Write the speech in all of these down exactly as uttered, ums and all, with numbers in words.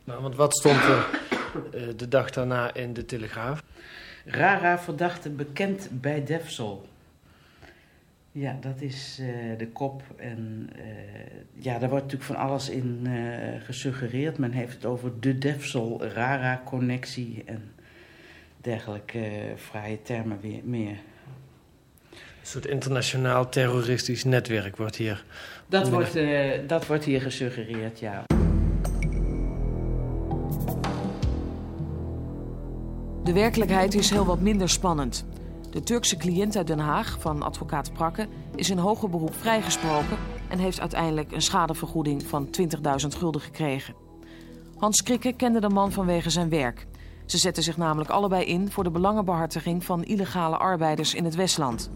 Nou, want wat stond er uh, de dag daarna in de Telegraaf? Rara verdachte bekend bij Defsel. Ja, dat is uh, de kop. En uh, ja, daar wordt natuurlijk van alles in uh, gesuggereerd. Men heeft het over de Defsel-Rara-connectie en dergelijke uh, fraaie termen weer meer. Een soort internationaal terroristisch netwerk wordt hier... Dat wordt, uh, dat wordt hier gesuggereerd, ja. De werkelijkheid is heel wat minder spannend. De Turkse cliënt uit Den Haag, van advocaat Prakke, is in hoger beroep vrijgesproken en heeft uiteindelijk een schadevergoeding van twintigduizend gulden gekregen. Hans Krikke kende de man vanwege zijn werk. Ze zetten zich namelijk allebei in voor de belangenbehartiging van illegale arbeiders in het Westland.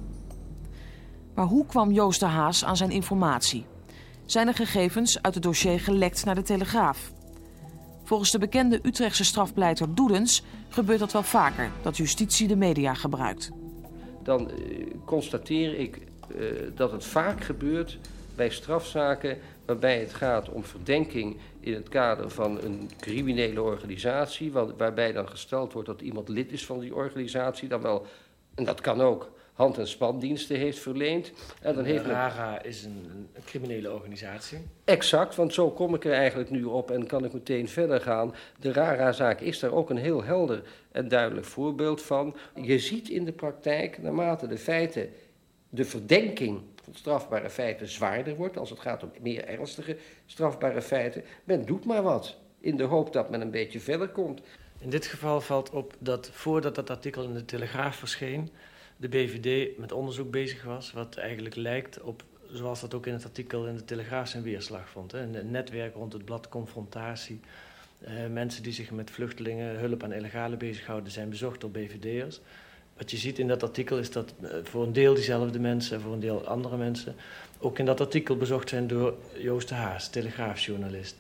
Maar hoe kwam Joost de Haas aan zijn informatie? Zijn er gegevens uit het dossier gelekt naar de Telegraaf? Volgens de bekende Utrechtse strafpleiter Doedens gebeurt dat wel vaker, dat justitie de media gebruikt. Dan uh, constateer ik uh, dat het vaak gebeurt bij strafzaken waarbij het gaat om verdenking in het kader van een criminele organisatie, waarbij dan gesteld wordt dat iemand lid is van die organisatie, dan wel, en dat kan ook, hand- en spandiensten heeft verleend. En dan heeft Rara men... is een, een criminele organisatie. Exact, want zo kom ik er eigenlijk nu op en kan ik meteen verder gaan. De Rara-zaak is daar ook een heel helder en duidelijk voorbeeld van. Je ziet in de praktijk, naarmate de feiten, de verdenking van strafbare feiten zwaarder wordt, als het gaat om meer ernstige strafbare feiten, men doet maar wat, in de hoop dat men een beetje verder komt. In dit geval valt op dat voordat dat artikel in de Telegraaf verscheen, de B V D met onderzoek bezig was, wat eigenlijk lijkt op, zoals dat ook in het artikel in de Telegraaf zijn weerslag vond. Hè. Een netwerk rond het blad Confrontatie. Uh, mensen die zich met vluchtelingen, hulp aan illegale bezighouden, zijn bezocht door B V D'ers. Wat je ziet in dat artikel is dat uh, voor een deel diezelfde mensen en voor een deel andere mensen ook in dat artikel bezocht zijn door Joost de Haas, telegraafjournalist.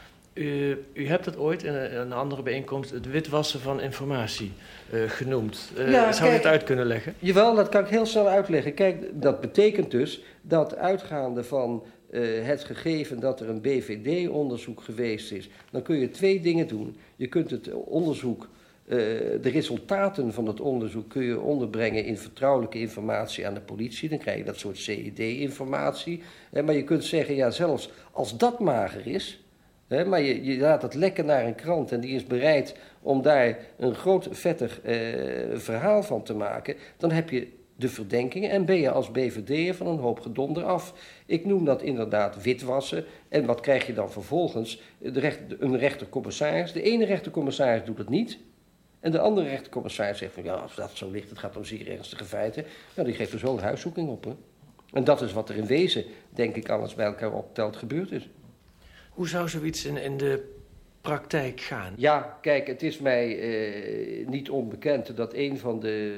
U, u hebt het ooit in een, een andere bijeenkomst het witwassen van informatie uh, genoemd. Uh, ja, zou kijk, je het uit kunnen leggen? Jawel, dat kan ik heel snel uitleggen. Kijk, dat betekent dus dat uitgaande van uh, het gegeven dat er een B V D-onderzoek geweest is, dan kun je twee dingen doen. Je kunt het onderzoek, uh, de resultaten van het onderzoek kun je onderbrengen in vertrouwelijke informatie aan de politie. Dan krijg je dat soort C I D-informatie. Uh, maar je kunt zeggen, ja, zelfs als dat mager is, He, maar je, je laat het lekken naar een krant en die is bereid om daar een groot vettig eh, verhaal van te maken, dan heb je de verdenkingen en ben je als B V D'er van een hoop gedonder af. Ik noem dat inderdaad witwassen. En wat krijg je dan vervolgens? De recht, een rechtercommissaris. De ene rechtercommissaris doet het niet. En de andere rechtercommissaris zegt van ja, als dat zo ligt, het gaat om zeer ernstige feiten. Nou, die geeft er zo een huiszoeking op. Hè? En dat is wat er in wezen, denk ik, alles bij elkaar optelt gebeurd is. Hoe zou zoiets in, in de praktijk gaan? Ja, kijk, het is mij eh, niet onbekend dat een van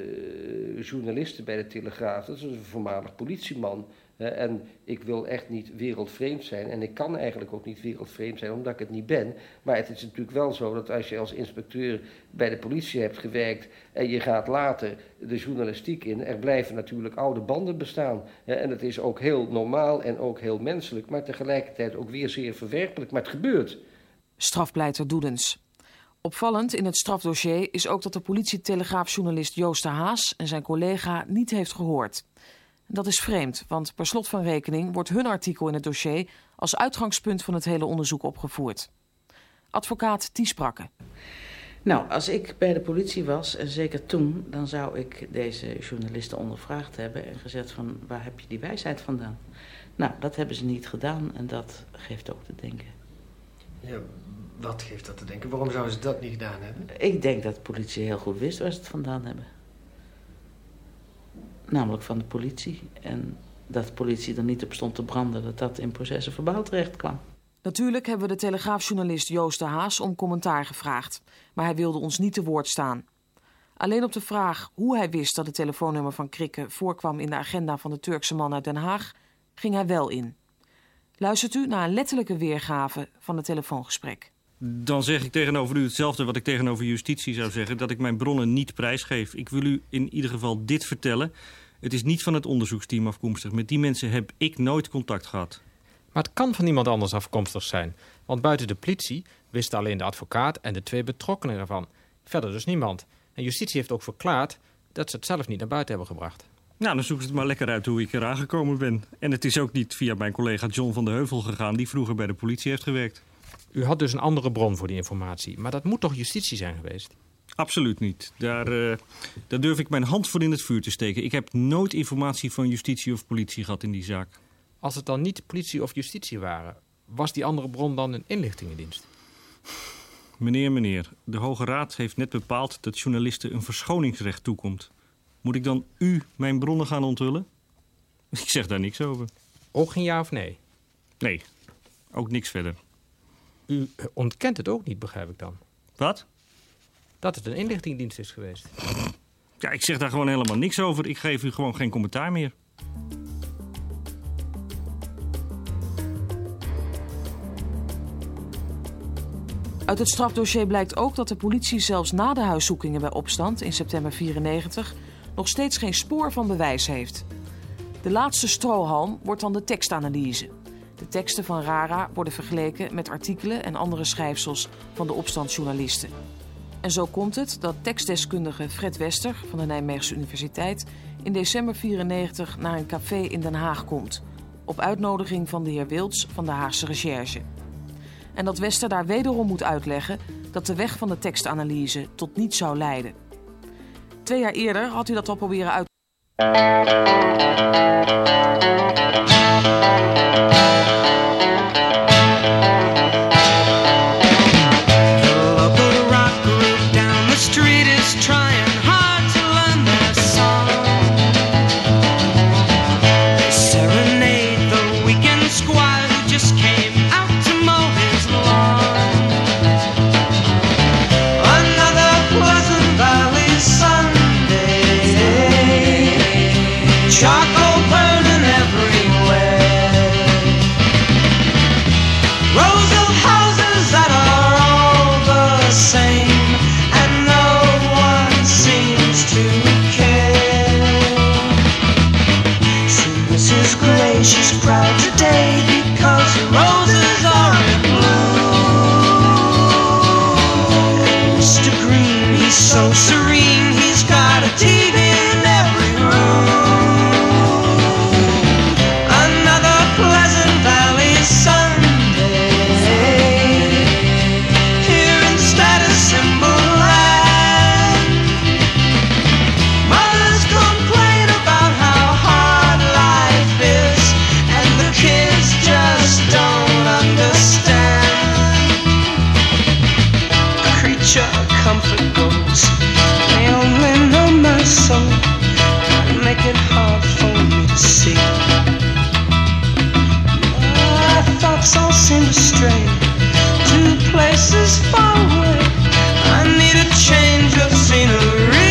de journalisten bij de Telegraaf, dat is een voormalig politieman, hè, en ik wil echt niet wereldvreemd zijn en ik kan eigenlijk ook niet wereldvreemd zijn omdat ik het niet ben, maar het is natuurlijk wel zo dat als je als inspecteur bij de politie hebt gewerkt en je gaat later de journalistiek in, er blijven natuurlijk oude banden bestaan, hè, en het is ook heel normaal en ook heel menselijk, maar tegelijkertijd ook weer zeer verwerpelijk, maar het gebeurt. Strafpleiter Doedens. Opvallend in het strafdossier is ook dat de politie-telegraafjournalist Joost de Haas en zijn collega niet heeft gehoord. Dat is vreemd, want per slot van rekening wordt hun artikel in het dossier als uitgangspunt van het hele onderzoek opgevoerd. Advocaat Ties Prakke. Nou, als ik bij de politie was, en zeker toen, dan zou ik deze journalisten ondervraagd hebben en gezegd van waar heb je die wijsheid vandaan? Nou, dat hebben ze niet gedaan en dat geeft ook te denken. Ja, wat geeft dat te denken? Waarom zouden ze dat niet gedaan hebben? Ik denk dat de politie heel goed wist waar ze het vandaan hebben. Namelijk van de politie. En dat de politie er niet op stond te branden dat dat in processen verbaal terecht kwam. Natuurlijk hebben we de telegraafjournalist Joost de Haas om commentaar gevraagd. Maar hij wilde ons niet te woord staan. Alleen op de vraag hoe hij wist dat het telefoonnummer van Krikke voorkwam in de agenda van de Turkse man uit Den Haag, ging hij wel in. Luistert u naar een letterlijke weergave van het telefoongesprek. Dan zeg ik tegenover u hetzelfde wat ik tegenover justitie zou zeggen, dat ik mijn bronnen niet prijsgeef. Ik wil u in ieder geval dit vertellen. Het is niet van het onderzoeksteam afkomstig. Met die mensen heb ik nooit contact gehad. Maar het kan van iemand anders afkomstig zijn. Want buiten de politie wisten alleen de advocaat en de twee betrokkenen ervan. Verder dus niemand. En justitie heeft ook verklaard dat ze het zelf niet naar buiten hebben gebracht. Nou, dan zoeken ze het maar lekker uit hoe ik eraan gekomen ben. En het is ook niet via mijn collega John van der Heuvel gegaan, die vroeger bij de politie heeft gewerkt. U had dus een andere bron voor die informatie. Maar dat moet toch justitie zijn geweest? Absoluut niet. Daar, uh, daar durf ik mijn hand voor in het vuur te steken. Ik heb nooit informatie van justitie of politie gehad in die zaak. Als het dan niet politie of justitie waren, was die andere bron dan een inlichtingendienst? Meneer, meneer, de Hoge Raad heeft net bepaald dat journalisten een verschoningsrecht toekomt. Moet ik dan u mijn bronnen gaan onthullen? Ik zeg daar niks over. Ook geen ja of nee? Nee, ook niks verder. U ontkent het ook niet, begrijp ik dan? Wat? Dat het een inlichtingendienst is geweest. Ja, ik zeg daar gewoon helemaal niks over. Ik geef u gewoon geen commentaar meer. Uit het strafdossier blijkt ook dat de politie zelfs na de huiszoekingen bij opstand in september vierennegentig nog steeds geen spoor van bewijs heeft. De laatste strohalm wordt dan de tekstanalyse. De teksten van Rara worden vergeleken met artikelen en andere schrijfsels van de opstandsjournalisten. En zo komt het dat tekstdeskundige Fred Wester van de Nijmeegse Universiteit in december vierennegentig naar een café in Den Haag komt, op uitnodiging van de heer Wilds van de Haagse Recherche. En dat Wester daar wederom moet uitleggen dat de weg van de tekstanalyse tot niets zou leiden. Twee jaar eerder had hij dat al proberen uit. Charcoal burning everywhere. Rows of houses that are all the same, and no one seems to care. So Missus Gray, she's proud today because the roses are in bloom. And Mister Green, he's so serene, he's got a T V in every room. It hard for me to see. My thoughts all seem to stray to places far away. I need a change of scenery.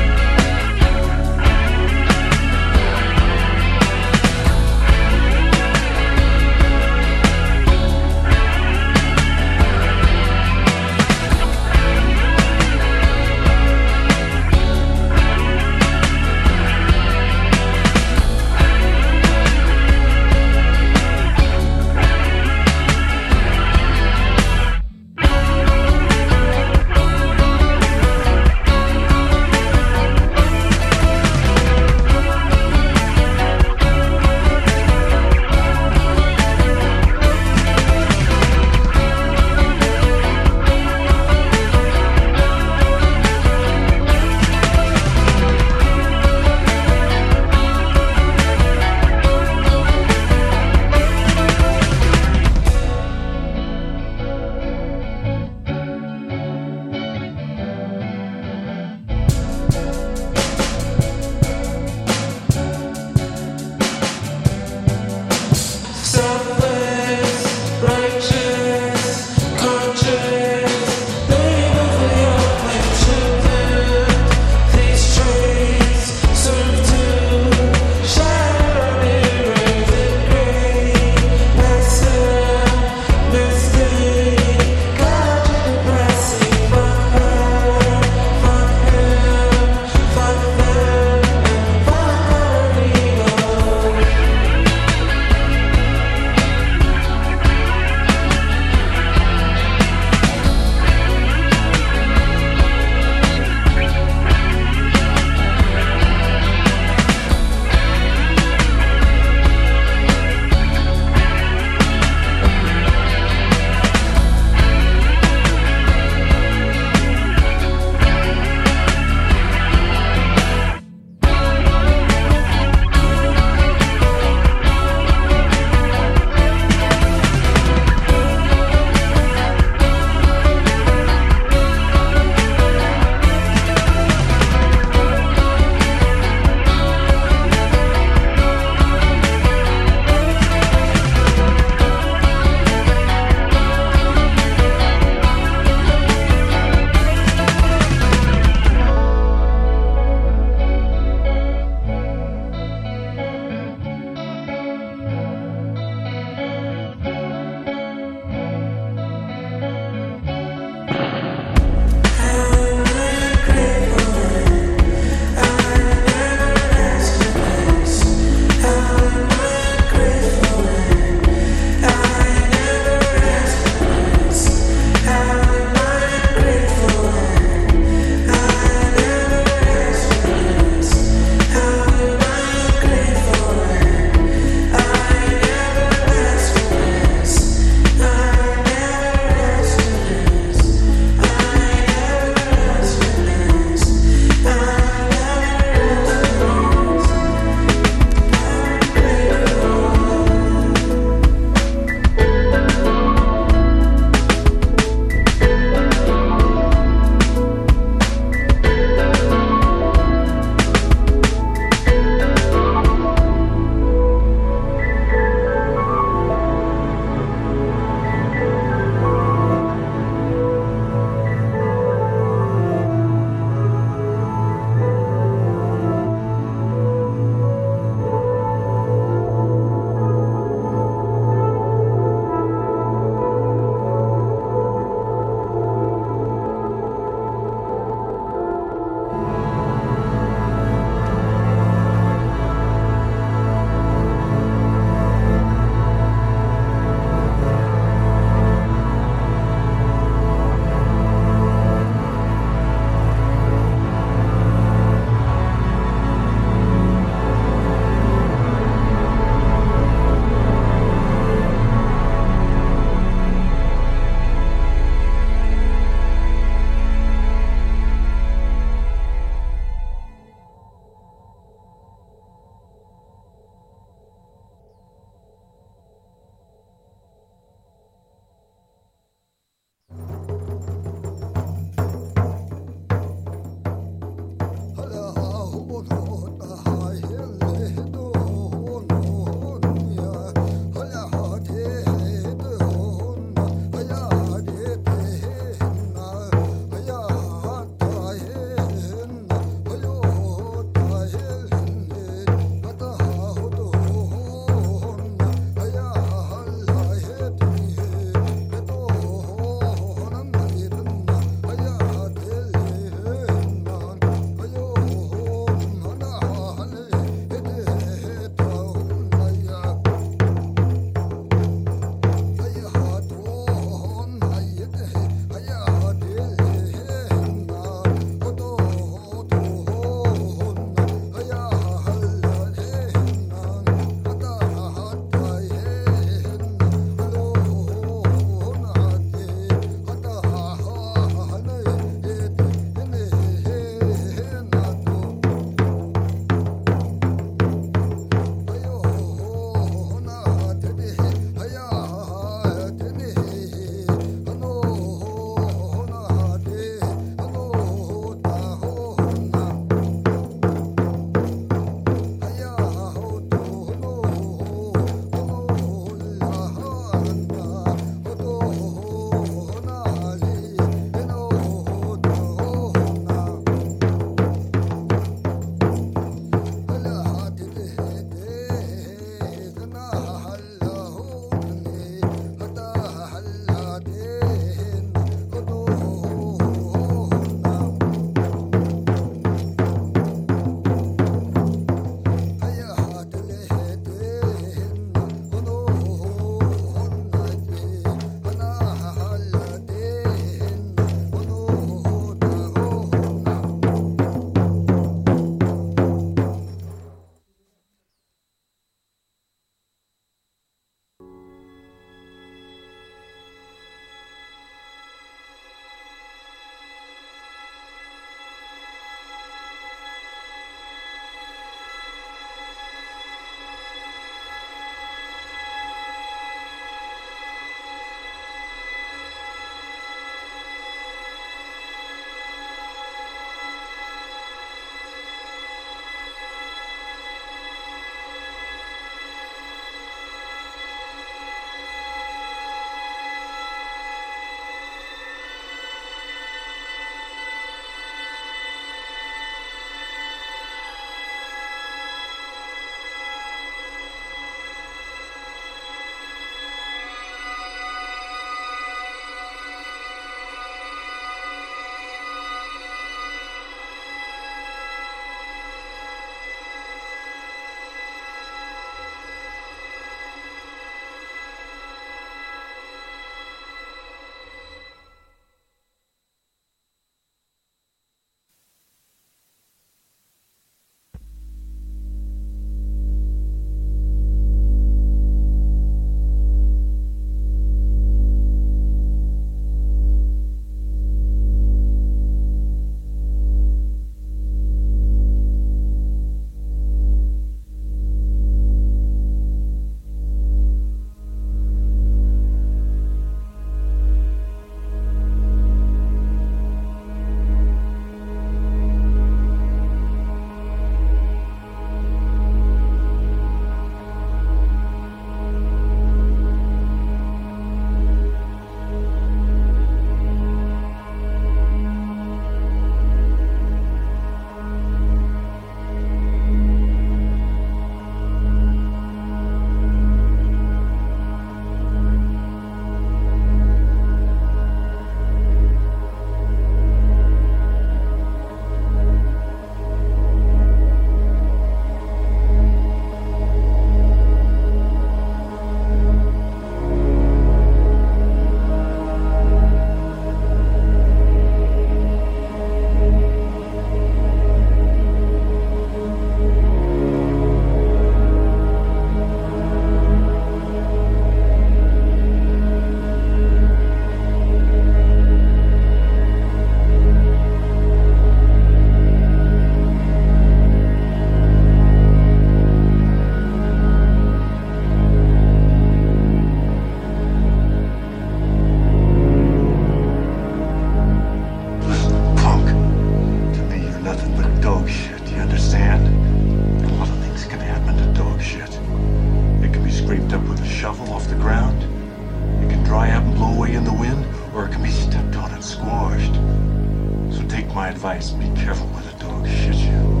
nothing but dog shit, you understand? A lot of things can happen to dog shit. It can be scraped up with a shovel off the ground, it can dry up and blow away in the wind, or it can be stepped on and squashed. So take my advice, be careful where the dog shit you.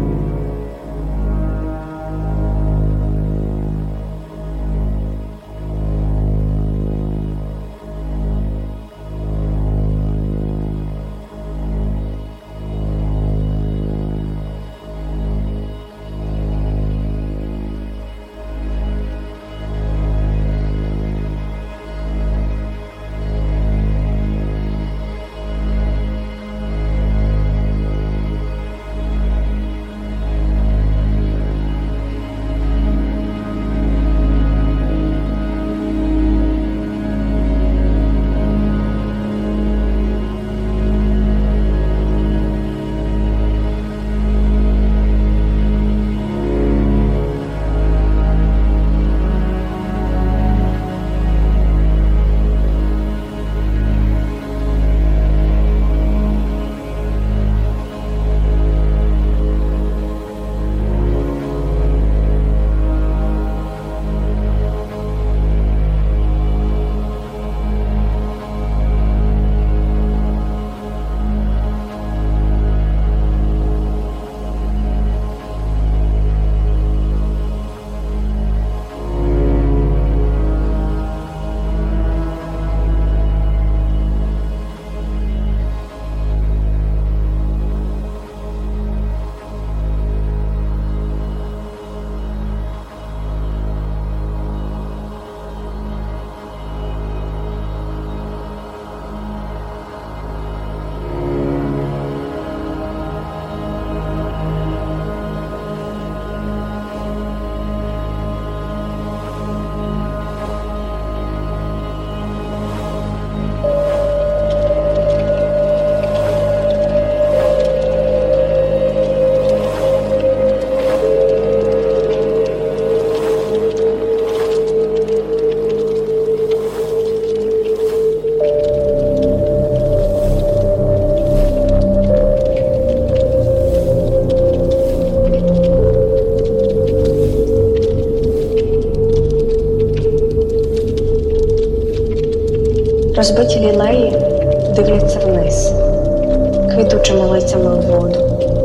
Розбиті лілеї дивляться вниз, квітучими лицями у воду.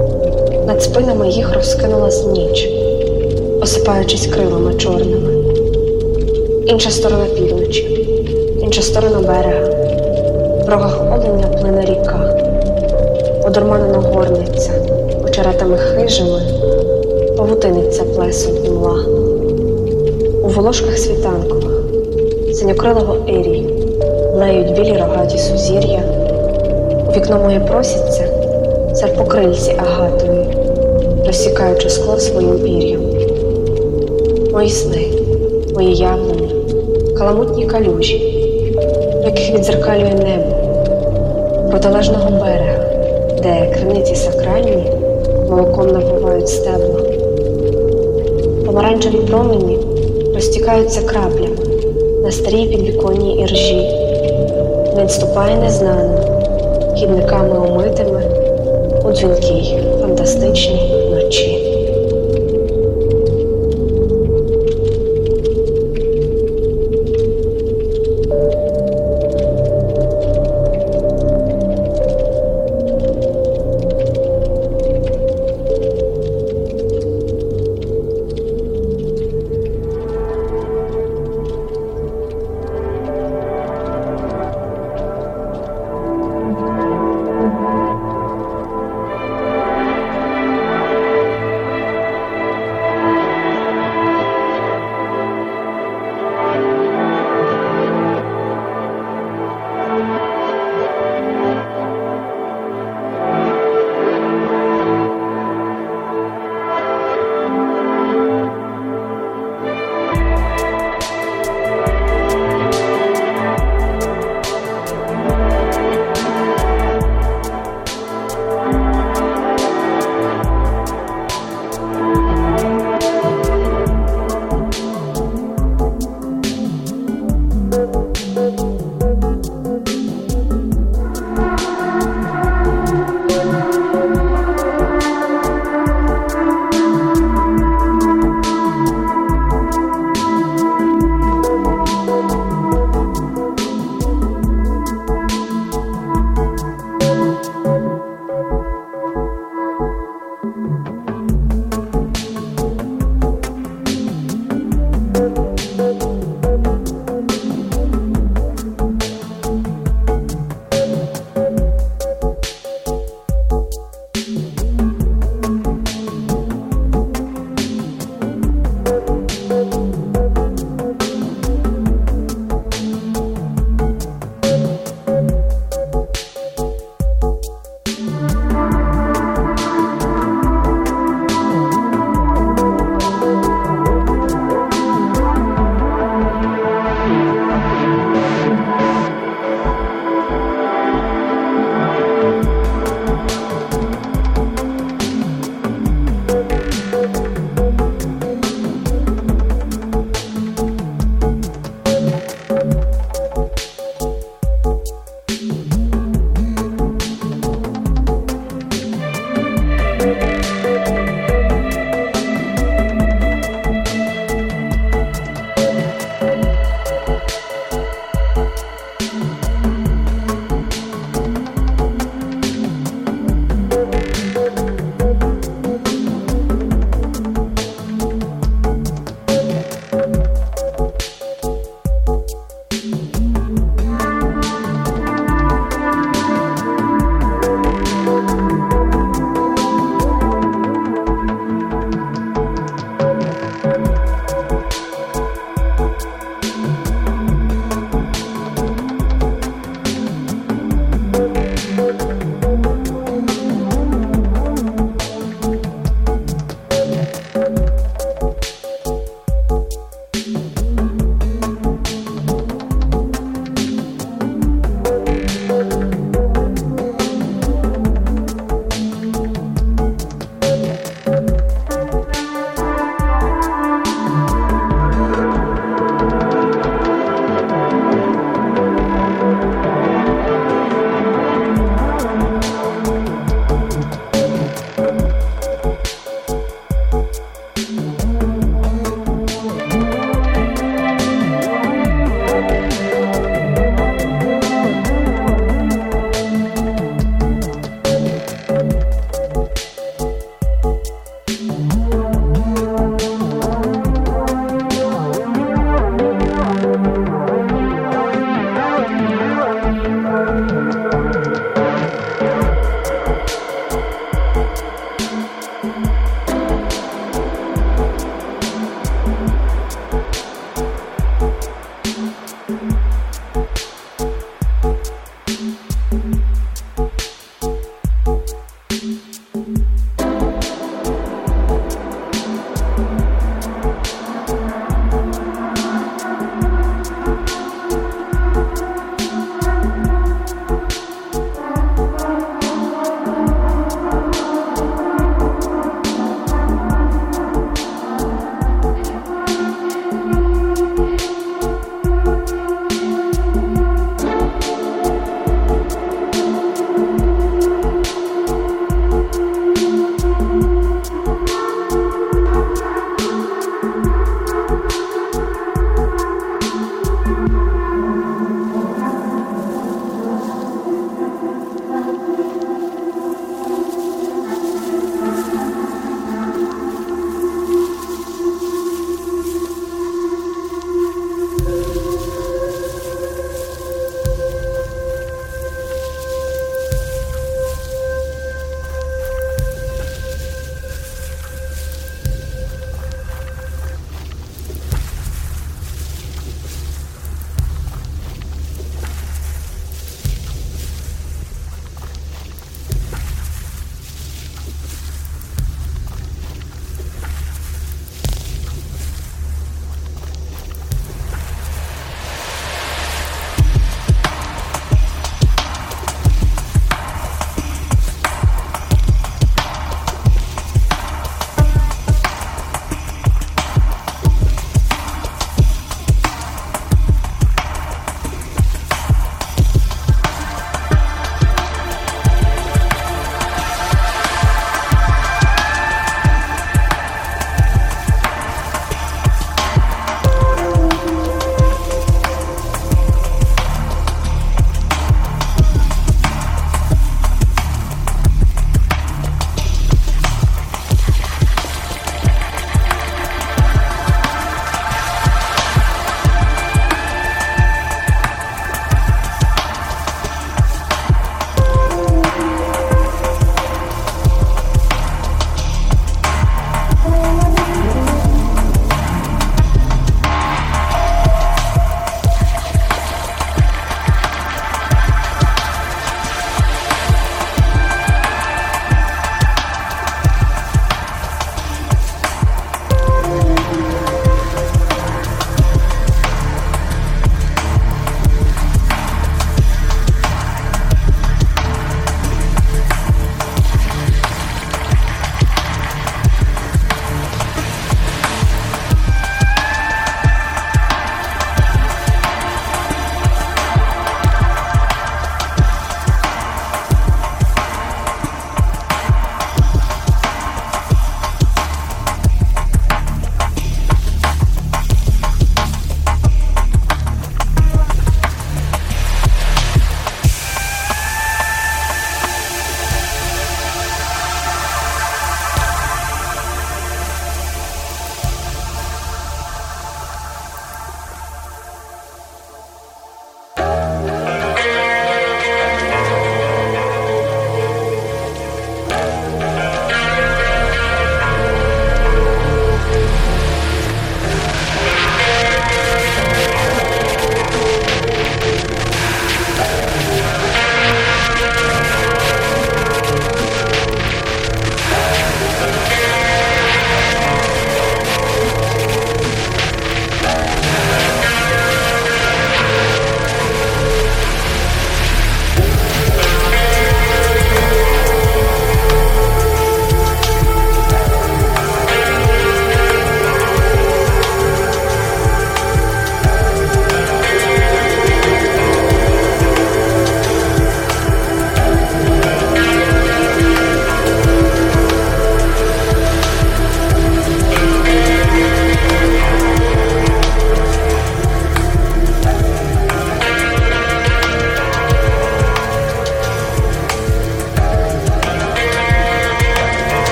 Над спинами їх розкинулась ніч, осипаючись крилами чорними. Інша сторона півночі, інша сторона берега. В рогах оленя плине ріка, одурманено горниця, очеретами хижими, павутиниться плесом і мла. У волошках світанкових, синьокрилого ірію, леють білі рогаті сузір'я. У вікно моє просяться серпокрильці агатові, розсікаючи скло своїм пір'ям. Мої сни, мої явлення, каламутні калюжі, в яких відзеркалює небо, протилежного берега, де криниці сакральні молоком напивають стебла. Помаранчеві промені розтікаються краплями на старій підвіконній іржі. Він ступає незнаним, хідниками омитими у дзвінкій, фантастичній ночі.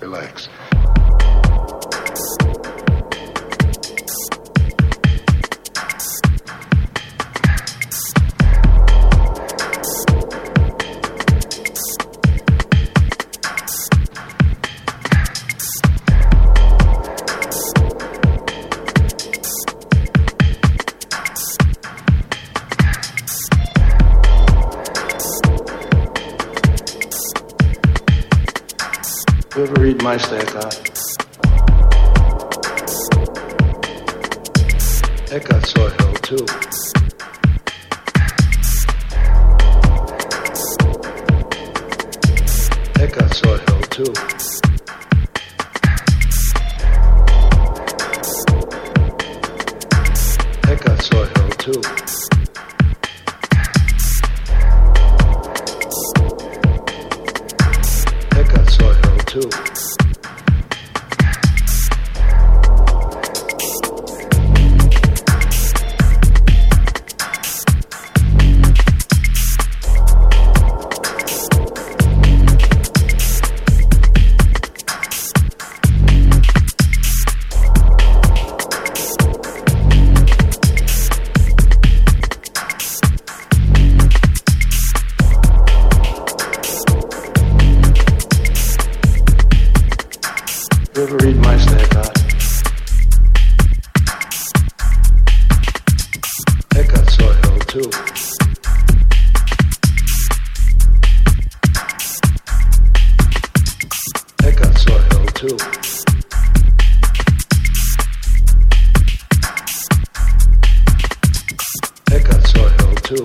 Relax. You ever read my stack art? Eckhart saw hell too. Eckhart saw hell too. Eckhart saw hell too. Eckhart saw hell too. You ever read my stack art? Eckhart saw hell too. Eckhart saw hell too. Eckhart saw hell too.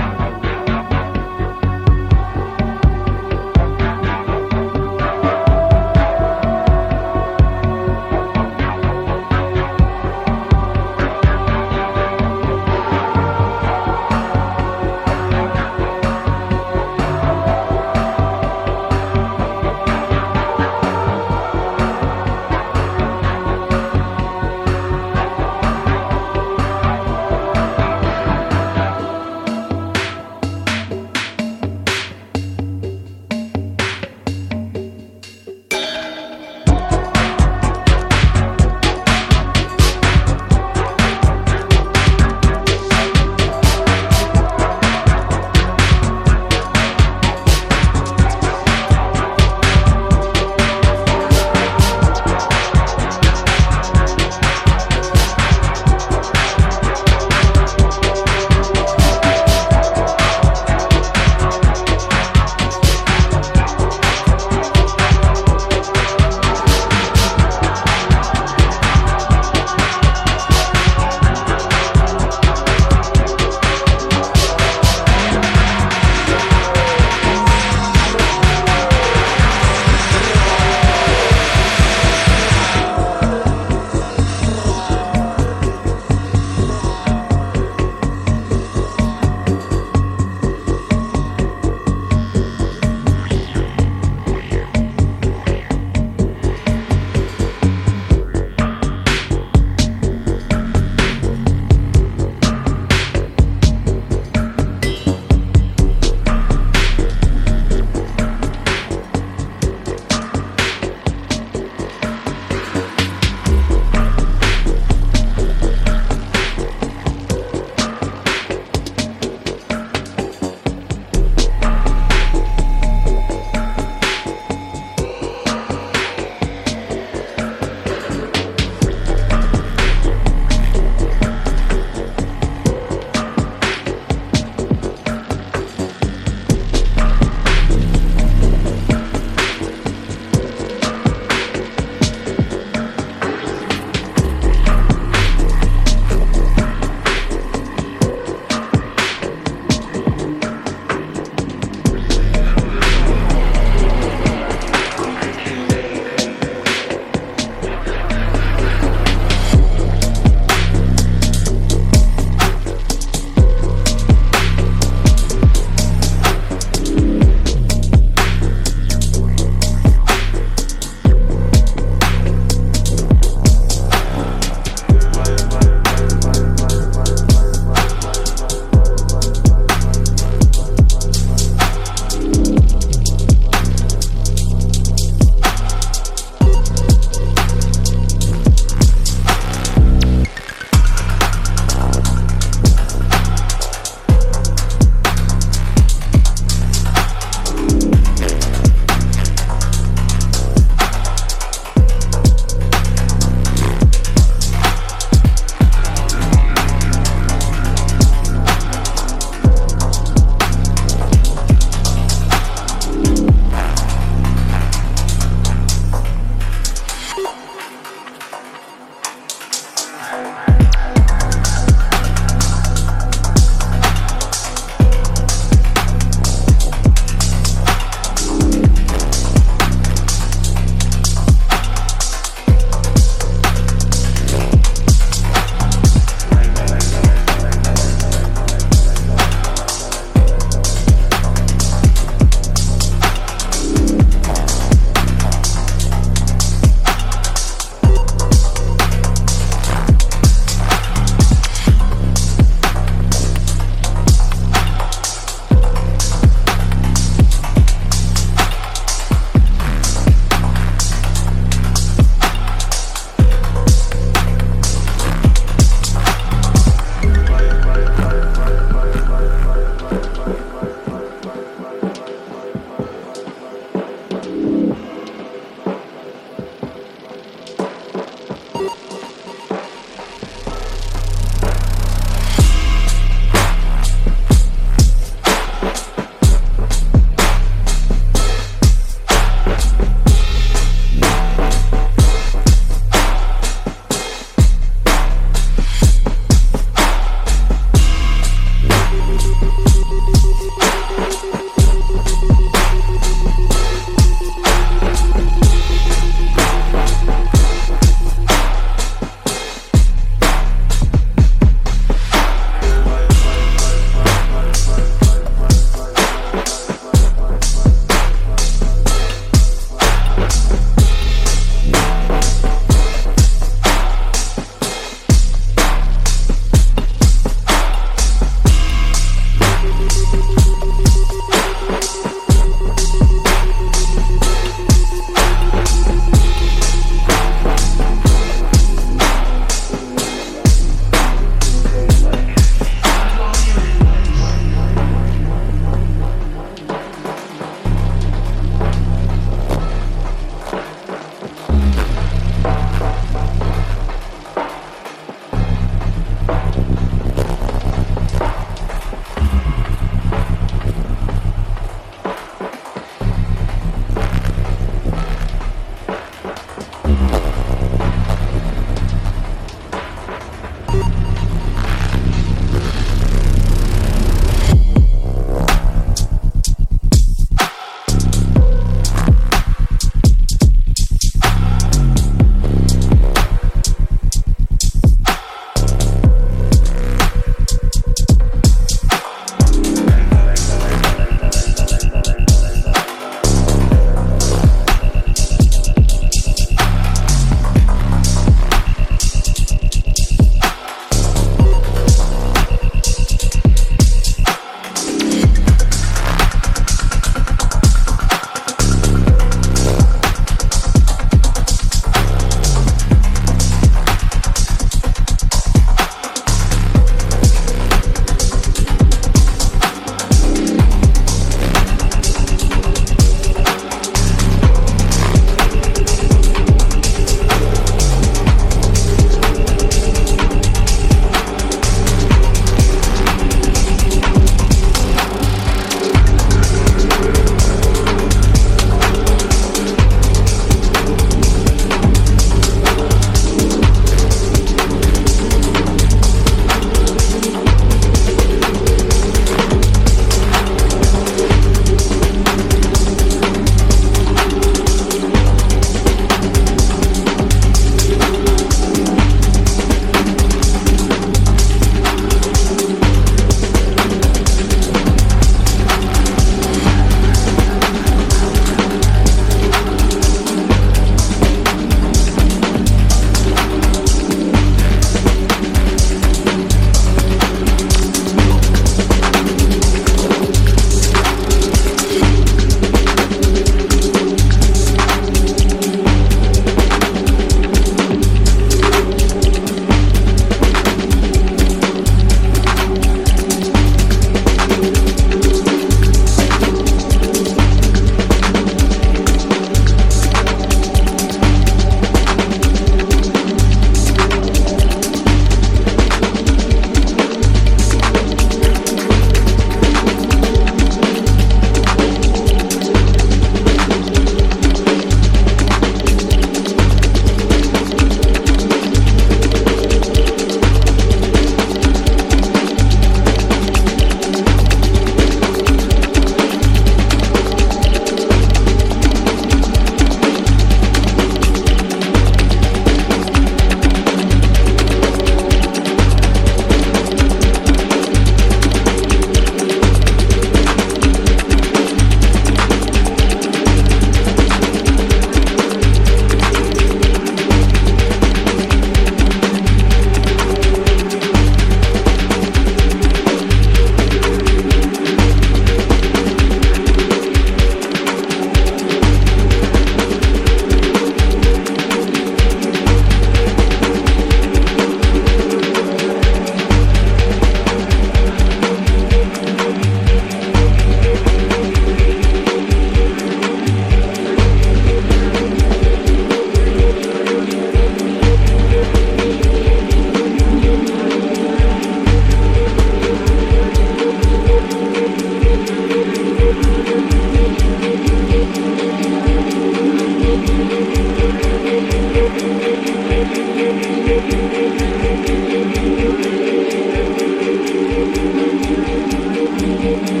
Thank you.